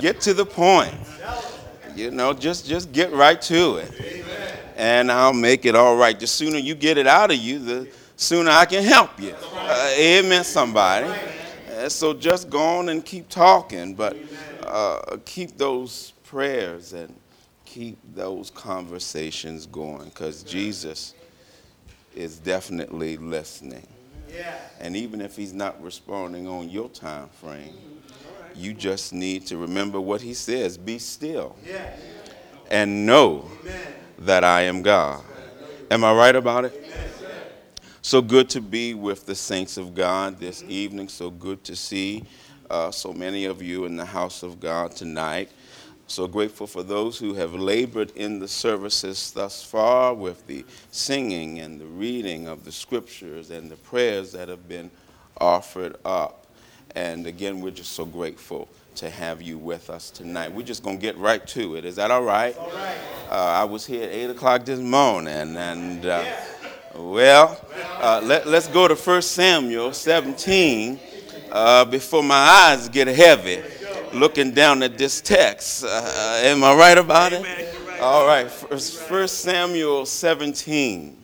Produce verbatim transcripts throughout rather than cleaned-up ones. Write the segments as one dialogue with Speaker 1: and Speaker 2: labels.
Speaker 1: get to the point. You know, just, just get right to it. And I'll make it all right. The sooner you get it out of you, the sooner I can help you. Uh, amen, somebody. Uh, so just go on and keep talking, but uh, keep those prayers and keep those conversations going, because Jesus is definitely listening. And even if he's not responding on your time frame, you just need to remember what he says. Be still and know that I am God. Am I right about it? So good to be with the saints of God this evening. So good to see uh, so many of you in the house of God tonight. So grateful for those who have labored in the services thus far with the singing and the reading of the scriptures and the prayers that have been offered up. And again, we're just so grateful to have you with us tonight. We're just going to get right to it. Is that all right? All right. Uh, I was here at eight o'clock this morning, and uh, well, uh, let, let's go to First Samuel seventeen uh, before my eyes get heavy looking down at this text. Uh, am I right about it? All right, First Samuel seventeen.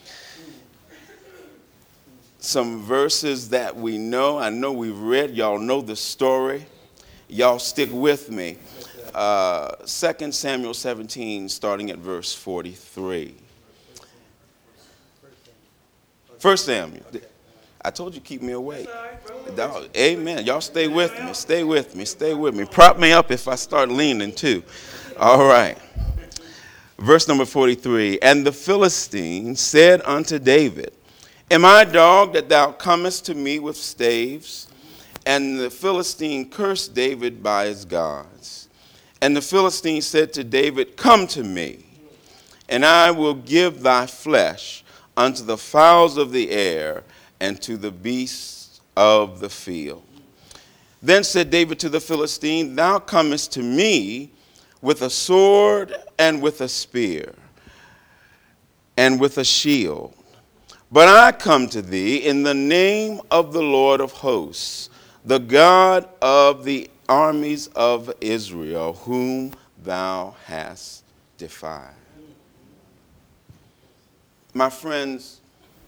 Speaker 1: Some verses that we know. I know we've read. Y'all know the story. Y'all stick with me. Uh, Second Samuel seventeen, starting at verse forty-three. First Samuel. I told you keep me awake. Amen. Y'all stay with me. Stay with me. Stay with me. Prop me up if I start leaning too. All right. Verse number forty-three. And the Philistine said unto David, Am I a dog that thou comest to me with staves? And the Philistine cursed David by his gods. And the Philistine said to David, Come to me, and I will give thy flesh unto the fowls of the air and to the beasts of the field. Then said David to the Philistine, Thou comest to me with a sword and with a spear and with a shield. But I come to thee in the name of the Lord of hosts, the God of the armies of Israel, whom thou hast defied. My friends,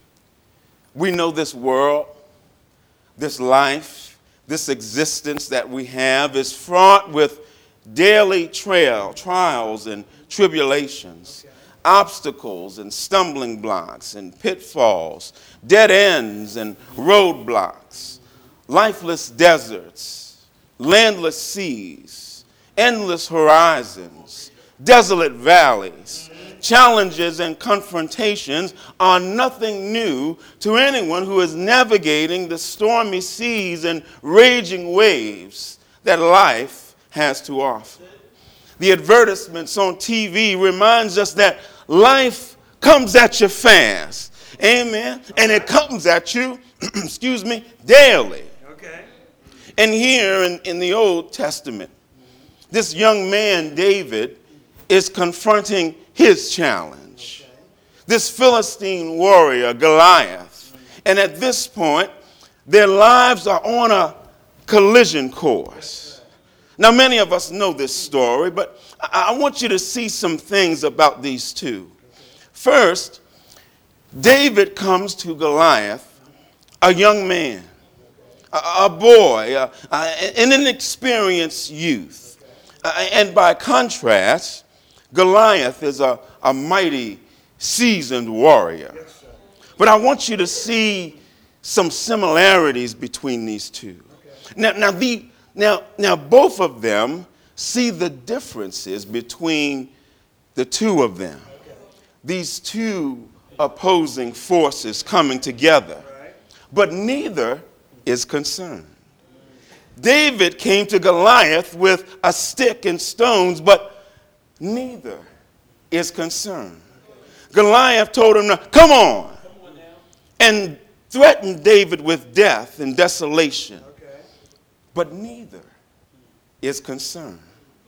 Speaker 1: we know this world, this life, this existence that we have is fraught with daily trail, trials and tribulations, obstacles and stumbling blocks and pitfalls, dead ends and roadblocks, lifeless deserts, landless seas, endless horizons, desolate valleys. Challenges and confrontations are nothing new to anyone who is navigating the stormy seas and raging waves that life has to offer. The advertisements on T V reminds us that life comes at you fast. Amen. And it comes at you, excuse me, daily. Okay. And here in, in the Old Testament, this young man, David, is confronting his challenge. This Philistine warrior, Goliath. And at this point, their lives are on a collision course. Now, many of us know this story, but I want you to see some things about these two. First, David comes to Goliath, a young man, a, a boy, a, a, an inexperienced youth. Uh, and by contrast, Goliath is a, a mighty, seasoned warrior. But I want you to see some similarities between these two. Now, now, the, now, now both of them see the differences between the two of them. These two opposing forces coming together. But neither is concerned. David came to Goliath with a stick and stones, but neither is concerned. Goliath told him, come on, and threatened David with death and desolation. But neither is concerned.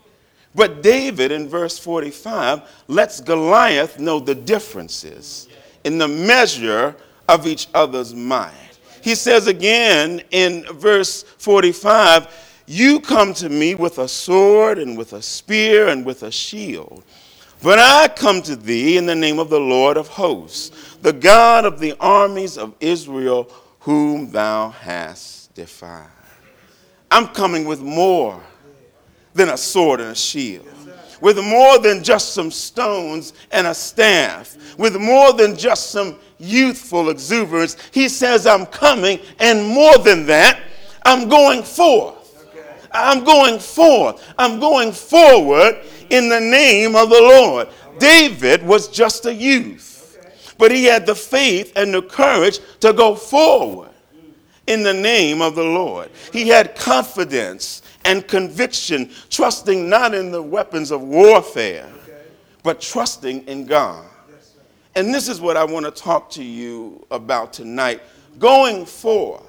Speaker 1: But David, in verse forty-five, lets Goliath know the differences in the measure of each other's might. He says again in verse forty-five, You come to me with a sword and with a spear and with a shield. But I come to thee in the name of the Lord of hosts, the God of the armies of Israel, whom thou hast defied. I'm coming with more than a sword and a shield, with more than just some stones and a staff, with more than just some youthful exuberance. He says, I'm coming, and more than that, I'm going forth. I'm going forth. I'm going forward in the name of the Lord. David was just a youth, but he had the faith and the courage to go forward in the name of the Lord. He had confidence and conviction, trusting not in the weapons of warfare, but trusting in God. And this is what I want to talk to you about tonight. Going forth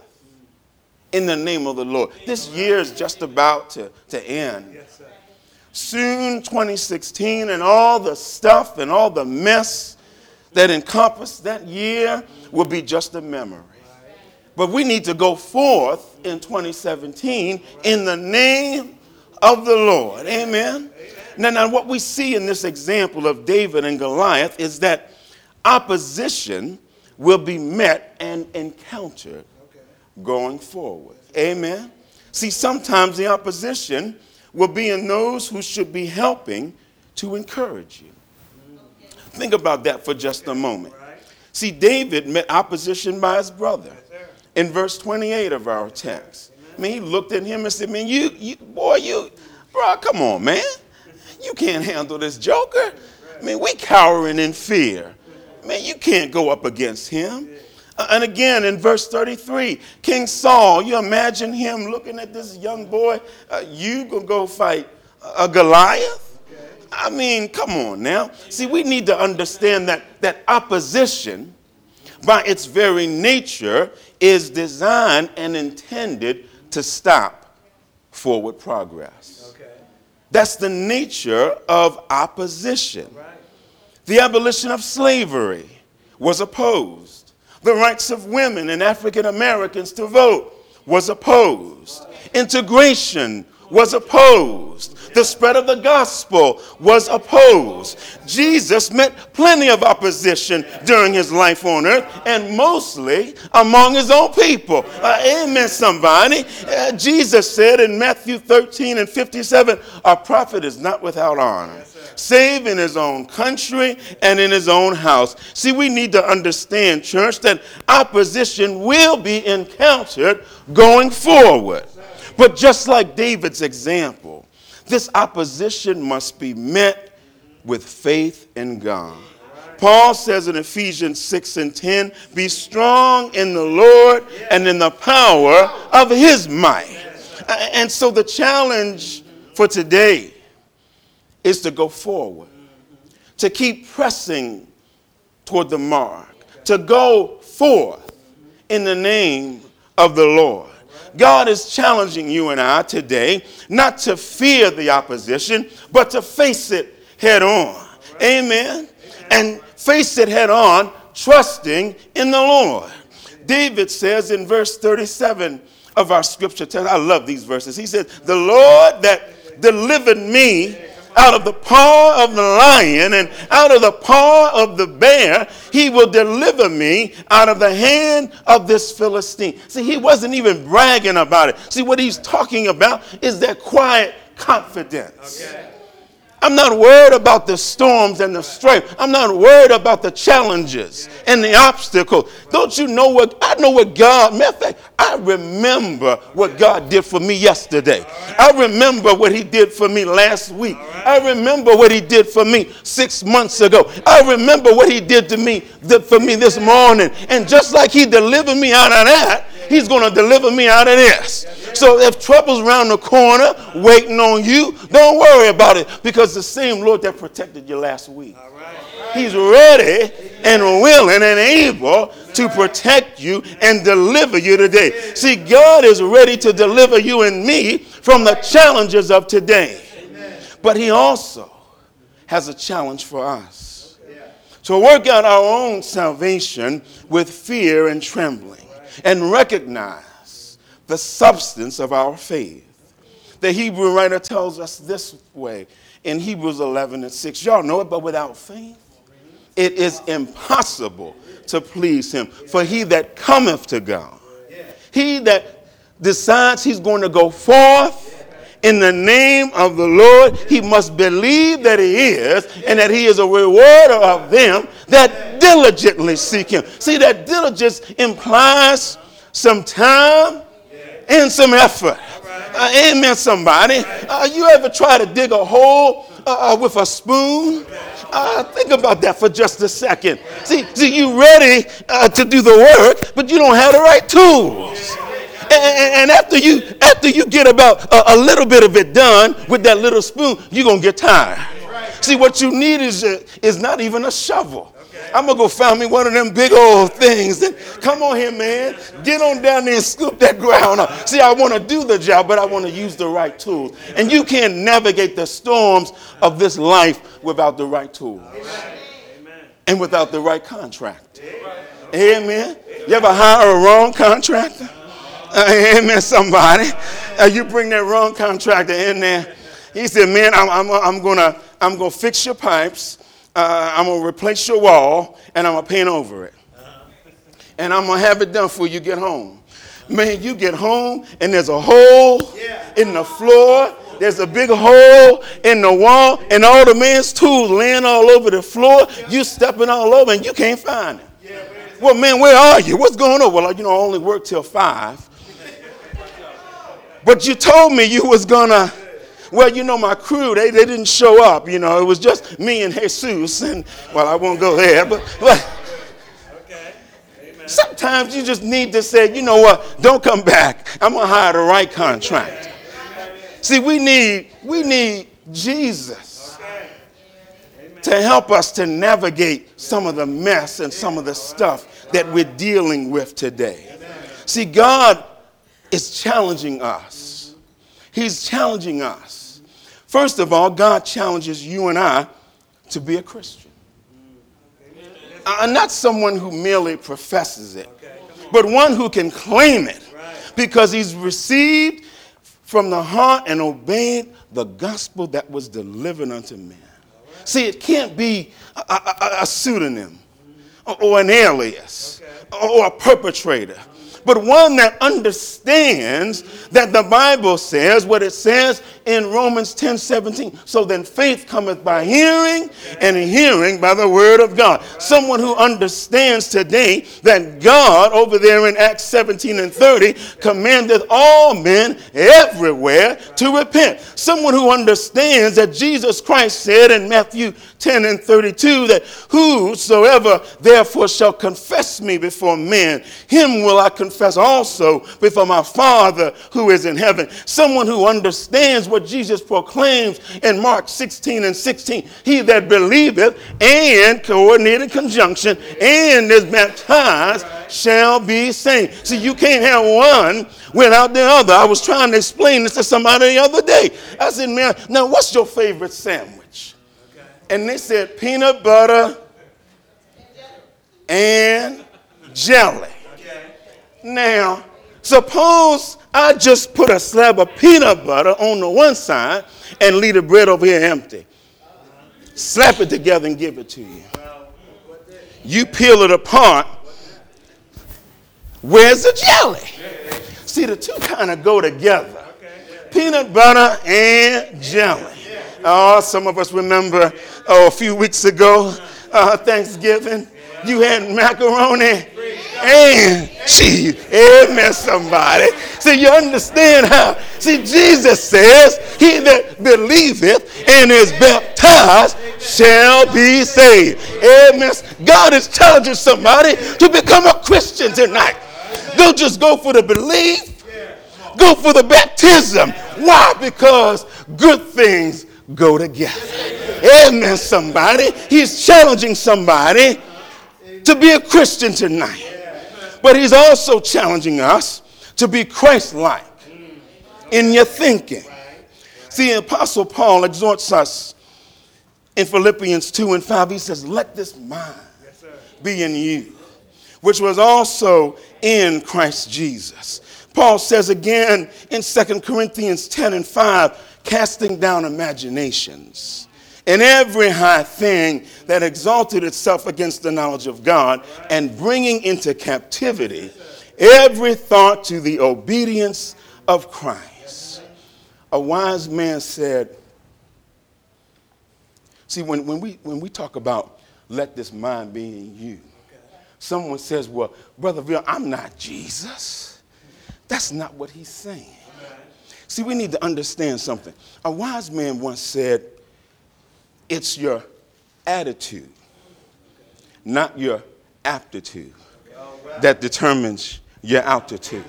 Speaker 1: in the name of the Lord. This year is just about to, to end. Soon, twenty sixteen, and all the stuff and all the mess that encompassed that year will be just a memory. But we need to go forth in twenty seventeen in the name of the Lord. Amen. Now, now, what we see in this example of David and Goliath is that opposition will be met and encountered going forward. Amen. See, sometimes the opposition will be in those who should be helping to encourage you. Think about that for just a moment. See, David met opposition by his brother in verse twenty-eight of our text. I mean, he looked at him and said, man, you, you boy, you, bro, come on, man. You can't handle this joker. I mean, we cowering in fear. Man, you can't go up against him. And again, in verse thirty-three, King Saul, you imagine him looking at this young boy, uh, you gonna go fight a Goliath? I mean, come on now. See, we need to understand that, that opposition, by its very nature, is designed and intended to stop forward progress. That's the nature of opposition. The abolition of slavery was opposed. The rights of women and African Americans to vote was opposed. Integration was opposed. The spread of the gospel was opposed. Jesus met plenty of opposition during his life on earth, and mostly among his own people. Uh, amen, somebody. Uh, Jesus said in Matthew thirteen and fifty-seven, a prophet is not without honor, save in his own country and in his own house. See, we need to understand, church, that opposition will be encountered going forward. But just like David's example, this opposition must be met with faith in God. Paul says in Ephesians six and ten, be strong in the Lord and in the power of his might. And so the challenge for today is to go forward, to keep pressing toward the mark, to go forth in the name of the Lord. God is challenging you and I today not to fear the opposition, but to face it head on. Amen. And face it head on, trusting in the Lord. David says in verse thirty-seven of our scripture text, I love these verses. He said, the Lord that delivered me out of the paw of the lion and out of the paw of the bear, he will deliver me out of the hand of this Philistine. See, he wasn't even bragging about it. See, what he's talking about is that quiet confidence. Okay. I'm not worried about the storms and the strife. I'm not worried about the challenges and the obstacles. Don't you know what? I know what God, matter of fact, I remember what God did for me yesterday. I remember what he did for me last week. I remember what he did for me six months ago. I remember what he did to me, did for me this morning. And just like he delivered me out of that, he's going to deliver me out of this. So if trouble's around the corner waiting on you, don't worry about it, because the same Lord that protected you last week, he's ready and willing and able to protect you and deliver you today. See, God is ready to deliver you and me from the challenges of today. But he also has a challenge for us to work out our own salvation with fear and trembling and recognize the substance of our faith. the Hebrew writer tells us this way in Hebrews eleven and six. Y'all know it, but without faith, it is impossible to please him. For he that cometh to God, he that decides he's going to go forth in the name of the Lord, he must believe that he is, and that he is a rewarder of them that diligently seek him. See, that diligence implies some time and some effort. Uh, amen, somebody. Uh, you ever try to dig a hole uh, with a spoon? Uh, think about that for just a second. See, see you ready uh, to do the work, but you don't have the right tools. And, and after you after you get about a, a little bit of it done with that little spoon, you're going to get tired. See, what you need is, a, is not even a shovel. I'm going to go find me one of them big old things. And come on here, man. Get on down there and scoop that ground up. See, I want to do the job, but I want to use the right tools. And you can't navigate the storms of this life without the right tools. And without the right contract. Amen. You ever hire a wrong contractor? Uh, amen, somebody. Uh, you bring that wrong contractor in there. He said, man, I'm, I'm, I'm going to I'm gonna fix your pipes. Uh, I'm going to replace your wall, and I'm going to paint over it. And I'm going to have it done before you get home. Man, you get home, and there's a hole in the floor. There's a big hole in the wall, and all the man's tools laying all over the floor. You stepping all over, and you can't find them. Well, man, where are you? What's going on? Well, you know, I only work till five. But you told me you was going to, well, you know, my crew, they, they didn't show up. You know, it was just me and Jesus. And, well, I won't go there. But, but okay. Sometimes you just need to say, you know what, don't come back. I'm going to hire the right contract. See, we need, we need Jesus to help us to navigate some of the mess and some of the stuff that we're dealing with today. See, God is challenging us. He's challenging us. First of all, God challenges you and I to be a Christian. Uh, not someone who merely professes it, but one who can claim it because he's received from the heart and obeyed the gospel that was delivered unto men. See, it can't be a, a, a pseudonym or, or an alias or a perpetrator, but one that understands that the Bible says what it says in Romans ten seventeen. So then faith cometh by hearing, and hearing by the word of God. Someone who understands today that God, over there in Acts seventeen and thirty, commandeth all men everywhere to repent. Someone who understands that Jesus Christ said in Matthew ten and thirty-two that whosoever therefore shall confess me before men, him will I confess also before my Father who is in heaven. Someone who understands what Jesus proclaims in Mark sixteen and sixteen. He that believeth and coordinated conjunction and is baptized shall be saved. See, you can't have one without the other. I was trying to explain this to somebody the other day. I said, man, now what's your favorite sandwich? And they said peanut butter and jelly. Now, suppose I just put a slab of peanut butter on the one side and leave the bread over here empty. Slap it together and give it to you. You peel it apart. Where's the jelly? See, the two kind of go together. Peanut butter and jelly. Oh, some of us remember oh, a few weeks ago, uh, Thanksgiving, you had macaroni and cheese. Amen, somebody. See, you understand how. See, Jesus says, he that believeth and is baptized shall be saved. Amen. God is challenging somebody to become a Christian tonight. Don't just go for the belief. Go for the baptism. Why? Because good things go together. Amen, somebody. He's challenging somebody to be a Christian tonight. But he's also challenging us to be Christ-like in your thinking. See, Apostle Paul exhorts us in Philippians two and five. He says, let this mind be in you, which was also in Christ Jesus. Paul says again in Second Corinthians ten and five, casting down imaginations and every high thing that exalted itself against the knowledge of God, and bringing into captivity every thought to the obedience of Christ. A wise man said, see, when, when, we, when we talk about let this mind be in you, someone says, well, Brother Bill, I'm not Jesus. That's not what he's saying. See, we need to understand something. A wise man once said, it's your attitude, not your aptitude, that determines your altitude.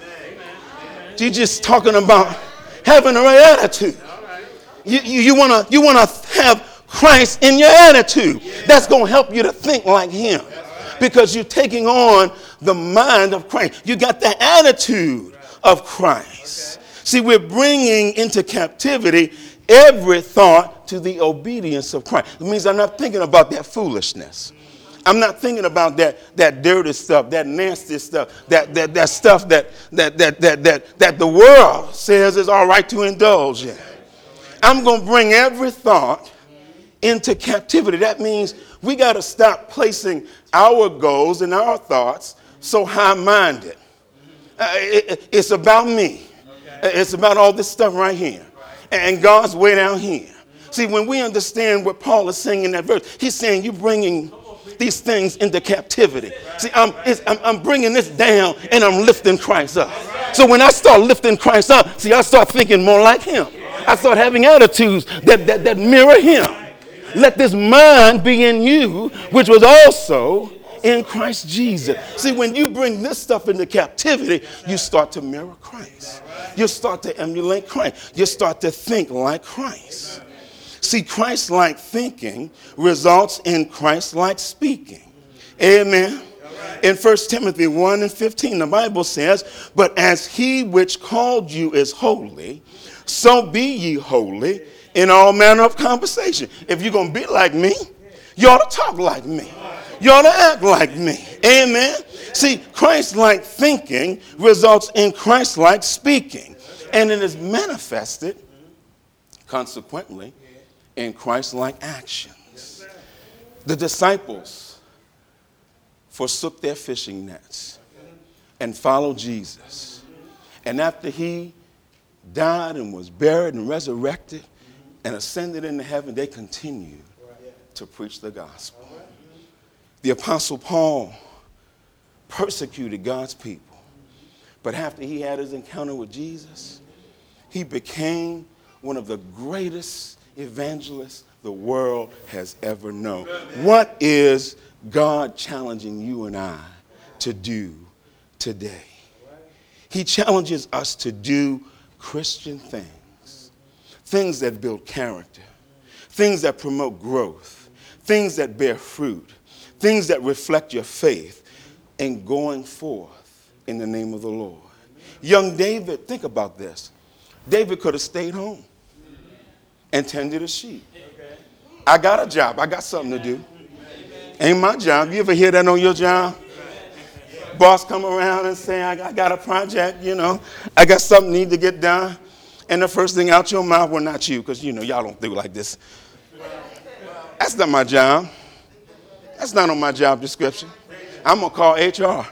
Speaker 1: You're just talking about having the right attitude. You, you, you want to you wanna have Christ in your attitude. That's going to help you to think like him, because you're taking on the mind of Christ. You got the attitude of Christ. See, we're bringing into captivity every thought to the obedience of Christ. It means I'm not thinking about that foolishness. I'm not thinking about that, that dirty stuff, that nasty stuff, that, that, that stuff that, that, that, that, that, that the world says is all right to indulge in. I'm going to bring every thought into captivity. That means we got to stop placing our goals and our thoughts so high-minded. Uh, it, it's about me. It's about all this stuff right here. And God's way down here. See, when we understand what Paul is saying in that verse, he's saying you're bringing these things into captivity. See, I'm, it's, I'm, I'm bringing this down and I'm lifting Christ up. So when I start lifting Christ up, see, I start thinking more like him. I start having attitudes that, that, that mirror him. Let this mind be in you, which was also in Christ Jesus. See, when you bring this stuff into captivity, you start to mirror Christ. You start to emulate Christ. You start to think like Christ. See, Christ-like thinking results in Christ-like speaking. Amen. In First Timothy one and fifteen, the Bible says, but as he which called you is holy, so be ye holy in all manner of conversation. If you're going to be like me, you ought to talk like me. You ought to act like me. Amen. See, Christ-like thinking results in Christ-like speaking. And it is manifested, consequently, in Christ-like actions. The disciples forsook their fishing nets and followed Jesus. And after he died and was buried and resurrected and ascended into heaven, they continued to preach the gospel. The Apostle Paul persecuted God's people. But after he had his encounter with Jesus, he became one of the greatest evangelists the world has ever known. What is God challenging you and I to do today? He challenges us to do Christian things, things that build character, things that promote growth, things that bear fruit, things that reflect your faith in going forth in the name of the Lord. Young David, think about this. David could have stayed home and tended his sheep. I got a job. I got something to do. Ain't my job. You ever hear that on your job? Boss come around and say, I got a project, you know. I got something need to get done. And the first thing out your mouth, well, not you, because, you know, y'all don't do like this. That's not my job. That's not on my job description. I'm going to call H R.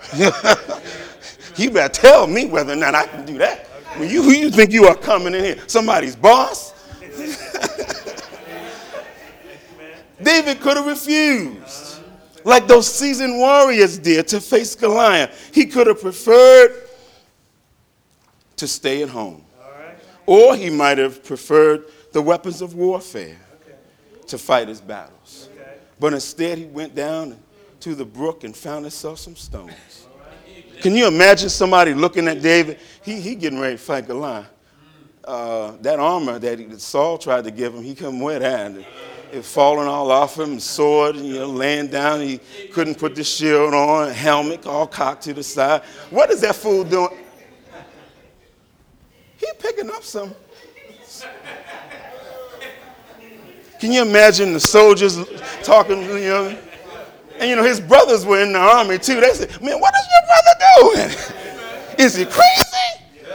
Speaker 1: You better tell me whether or not I can do that. Well, you, who you think you are coming in here? Somebody's boss? David could have refused, like those seasoned warriors did, to face Goliath. He could have preferred to stay at home. Or he might have preferred the weapons of warfare to fight his battles. But instead, he went down to the brook and found himself some stones. Can you imagine somebody looking at David? He, he getting ready to fight Goliath. Uh, that armor that he, Saul tried to give him, he couldn't wear that. It, it falling all off him, sword, you know, laying down. He couldn't put the shield on, helmet all cocked to the side. What is that fool doing? He picking up some. Can you imagine the soldiers talking, you know? And, you know, his brothers were in the army, too. They said, man, what is your brother doing? Is he crazy?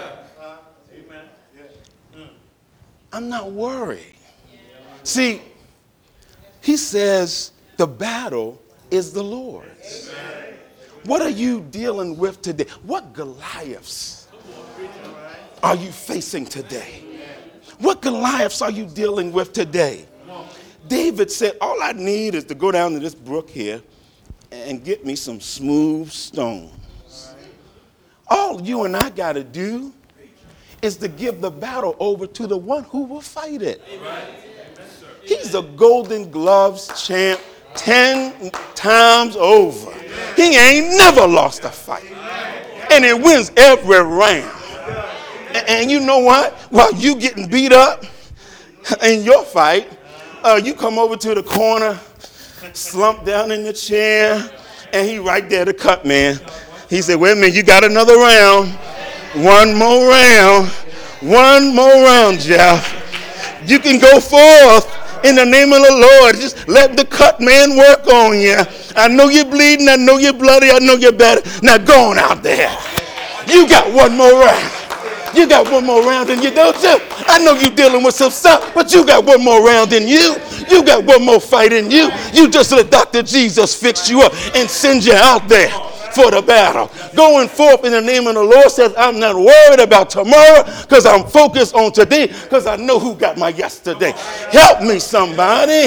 Speaker 1: I'm not worried. See, he says the battle is the Lord's. What are you dealing with today? What Goliaths are you facing today? What Goliaths are you dealing with today? David said, all I need is to go down to this brook here and get me some smooth stones. All you and I got to do is to give the battle over to the one who will fight it. He's a Golden Gloves champ ten times over. He ain't never lost a fight. And he wins every round. And, and you know what? While you getting beat up in your fight, uh, you come over to the corner, slump down in the chair, and he right there to cut, man. He said, wait a minute, you got another round. One more round. One more round, Jeff. You can go forth in the name of the Lord. Just let the cut man work on you. I know you're bleeding. I know you're bloody. I know you're bad. Now go on out there. You got one more round. You got one more round in you, don't you? I know you're dealing with some stuff, but you got one more round in you. You got one more fight in you. You just let Doctor Jesus fix you up and send you out there for the battle. Going forth in the name of the Lord says, I'm not worried about tomorrow because I'm focused on today because I know who got my yesterday. Help me, somebody.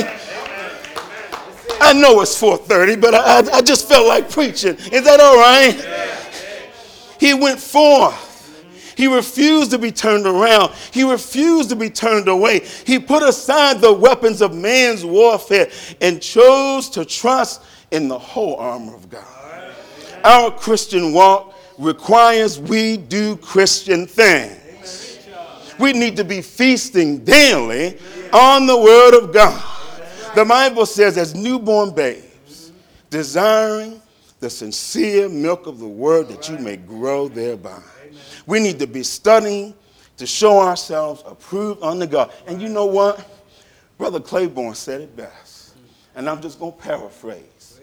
Speaker 1: I know it's four thirty, but I, I, I just felt like preaching. Is that all right? He went forth. He refused to be turned around. He refused to be turned away. He put aside the weapons of man's warfare and chose to trust in the whole armor of God. Our Christian walk requires we do Christian things. We need to be feasting daily on the word of God. The Bible says, as newborn babes, desiring the sincere milk of the word that you may grow thereby. We need to be studying to show ourselves approved unto God. And you know what? Brother Claiborne said it best. And I'm just going to paraphrase.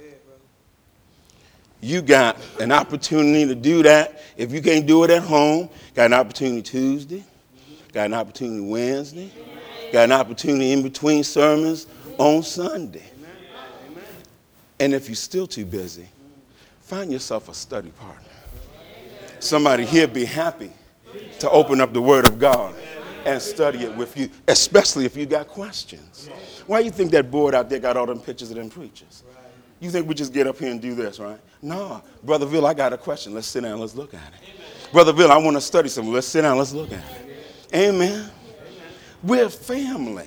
Speaker 1: You got an opportunity to do that. If you can't do it at home, got an opportunity Tuesday, got an opportunity Wednesday, got an opportunity in between sermons on Sunday. And if you're still too busy, find yourself a study partner. Somebody here be happy to open up the Word of God and study it with you, especially if you got questions. Why do you think that board out there got all them pictures of them preachers? You think we just get up here and do this, right? No. Brother Bill, I got a question. Let's sit down. Let's look at it. Brother Bill, I want to study something. Let's sit down. Let's look at it. Amen. We're family.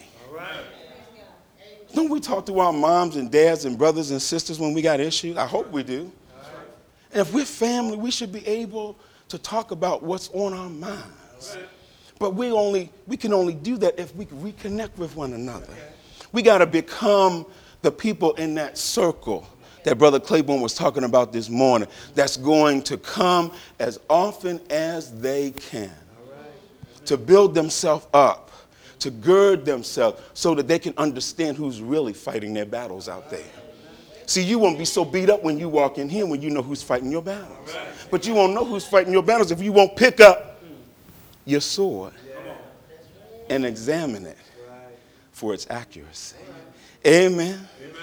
Speaker 1: Don't we talk to our moms and dads and brothers and sisters when we got issues? I hope we do. And if we're family, we should be able to talk about what's on our minds. But we only we can only do that if we reconnect with one another. We got to become the people in that circle that Brother Claiborne was talking about this morning that's going to come as often as they can to build themselves up, to gird themselves so that they can understand who's really fighting their battles out there. See, you won't be so beat up when you walk in here when you know who's fighting your battles. But you won't know who's fighting your battles if you won't pick up your sword and examine it for its accuracy. Amen.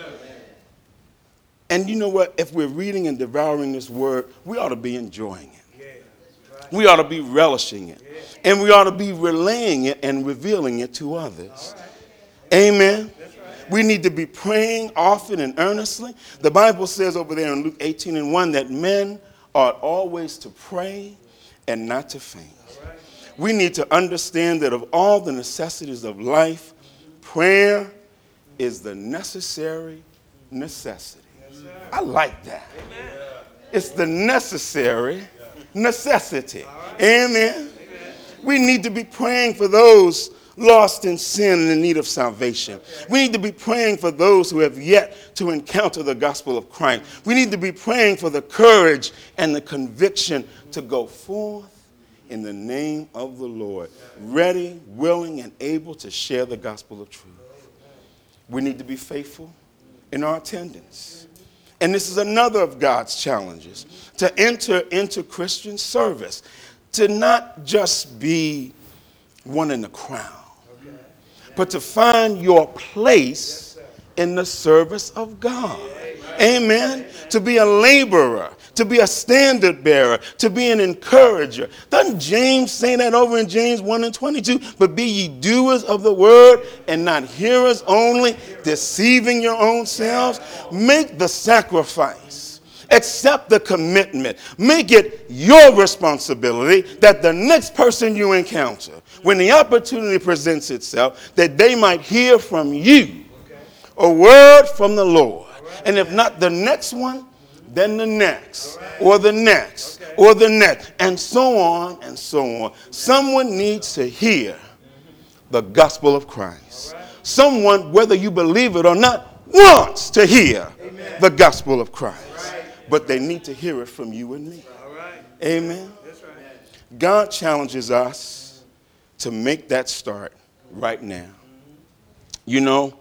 Speaker 1: And you know what? If we're reading and devouring this word, we ought to be enjoying it. We ought to be relishing it. And we ought to be relaying it and revealing it to others. Amen. We need to be praying often and earnestly. The Bible says over there in Luke eighteen and one that men ought always to pray and not to faint. We need to understand that of all the necessities of life, prayer is the necessary necessity. I like that. It's the necessary necessity. Amen. We need to be praying for those lost in sin and in need of salvation. We need to be praying for those who have yet to encounter the gospel of Christ. We need to be praying for the courage and the conviction to go forth in the name of the Lord, ready, willing, and able to share the gospel of truth. We need to be faithful in our attendance. And this is another of God's challenges, to enter into Christian service, to not just be one in the crowd, but to find your place in the service of God. Amen. To be a laborer, to be a standard bearer, to be an encourager. Doesn't James say that over in James one and twenty-two? But be ye doers of the word and not hearers only, deceiving your own selves. Make the sacrifice. Accept the commitment. Make it your responsibility that the next person you encounter, when the opportunity presents itself, that they might hear from you a word from the Lord. And if not the next one, then the next, or the next, or the next, and so on and so on. Someone needs to hear the gospel of Christ. Someone, whether you believe it or not, wants to hear the gospel of Christ. But they need to hear it from you and me. Amen. God challenges us to make that start right now. You know,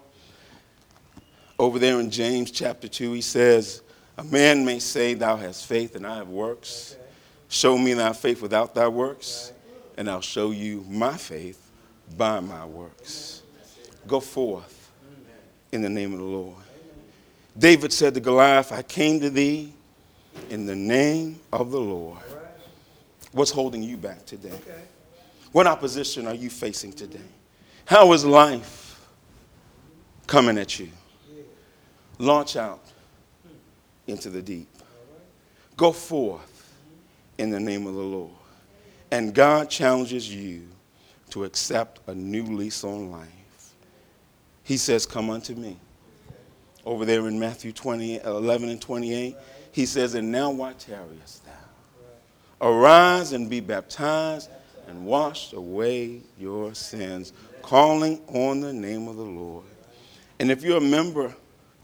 Speaker 1: over there in James chapter two, he says, a man may say, thou hast faith and I have works. Show me thy faith without thy works, and I'll show you my faith by my works. Go forth in the name of the Lord. David said to Goliath, I came to thee in the name of the Lord. What's holding you back today? What opposition are you facing today? How is life coming at you? Launch out into the deep. Go forth in the name of the Lord. And God challenges you to accept a new lease on life. He says, come unto me. Over there in Matthew twenty, eleven and twenty-eight, he says, and now why tarriest thou? Arise and be baptized and wash away your sins, calling on the name of the Lord. And if you're a member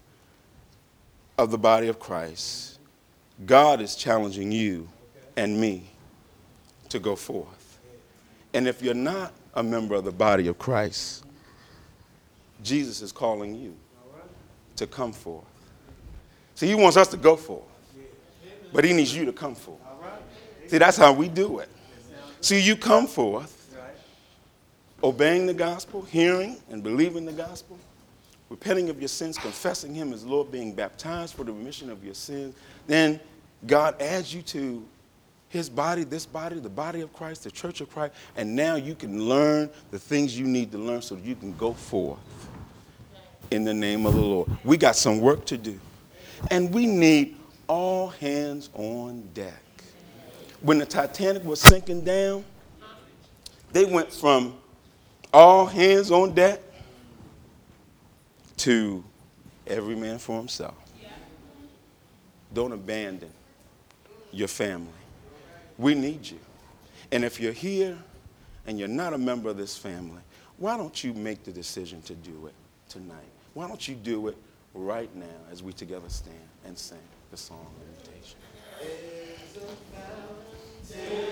Speaker 1: of the body of Christ, God is challenging you and me to go forth. And if you're not a member of the body of Christ, Jesus is calling you to come forth. See, he wants us to go forth, but he needs you to come forth. See, that's how we do it. See, you come forth, obeying the gospel, hearing and believing the gospel, repenting of your sins, confessing him as Lord, being baptized for the remission of your sins. Then God adds you to his body, this body, the body of Christ, the church of Christ, and now you can learn the things you need to learn so that you can go forth in the name of the Lord. We got some work to do, and we need all hands on deck. When the Titanic was sinking down, they went from all hands on deck to every man for himself. Don't abandon your family. We need you. And if you're here and you're not a member of this family, why don't you make the decision to do it tonight? Why don't you do it right now as we together stand and sing the song of invitation?